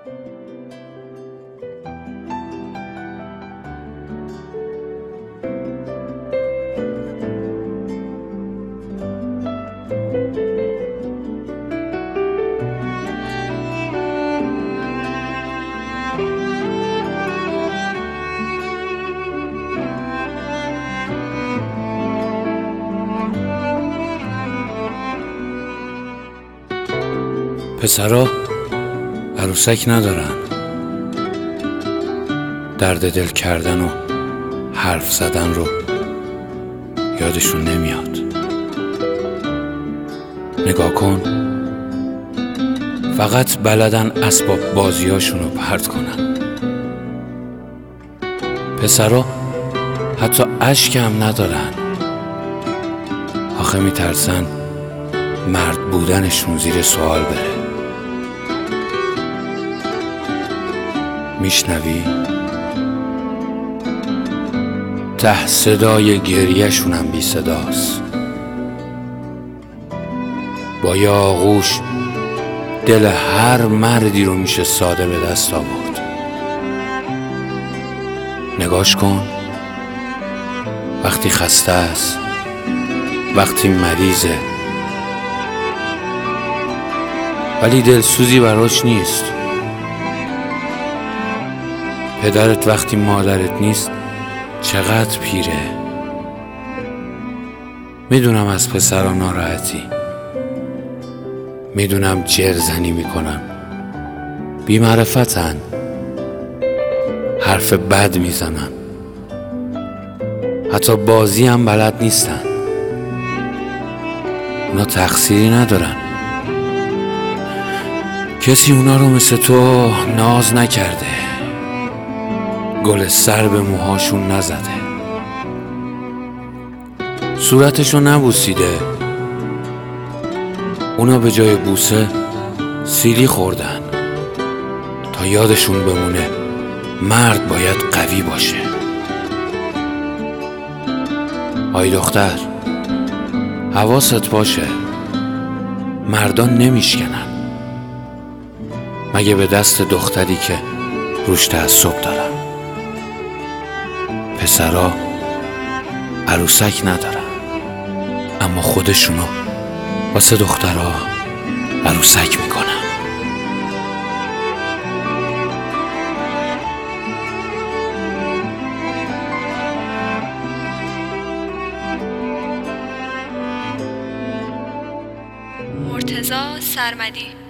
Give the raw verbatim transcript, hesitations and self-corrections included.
پسرا عروسک ندارن، درد دل کردن و حرف زدن رو یادشون نمیاد. نگاه کن، فقط بلدن اسباب بازیاشون رو پرت کنن. پسرا حتی اشک هم ندارن، آخه میترسن مرد بودنشون زیر سوال بره. میشنوی؟ ته صدای گریه شونم بی صداست. با یه آغوش دل هر مردی رو میشه ساده به دست آورد. نگاش کن، وقتی خسته است، وقتی مریضه، ولی دلسوزی براش نیست. پدرت وقتی مادرت نیست چقدر پیره. میدونم از پسرا ناراحتی، میدونم جرزنی میکنن، بی معرفتن، حرف بد میزنن، حتی بازی هم بلد نیستن. اونا تقصیری ندارن، کسی اونا رو مثل تو ناز نکرده، گل سر به موهاشون نزده، صورتشو نبوسیده. اونا به جای بوسه سیلی خوردن تا یادشون بمونه مرد باید قوی باشه. آی دختر، حواست باشه، مردان نمیشکنن، مگه به دست دختری که روش تعصب دارن. پسرا عروسک ندارن، اما خودشونو واسه دخترها عروسک میکنن. مرتضی سرمدی.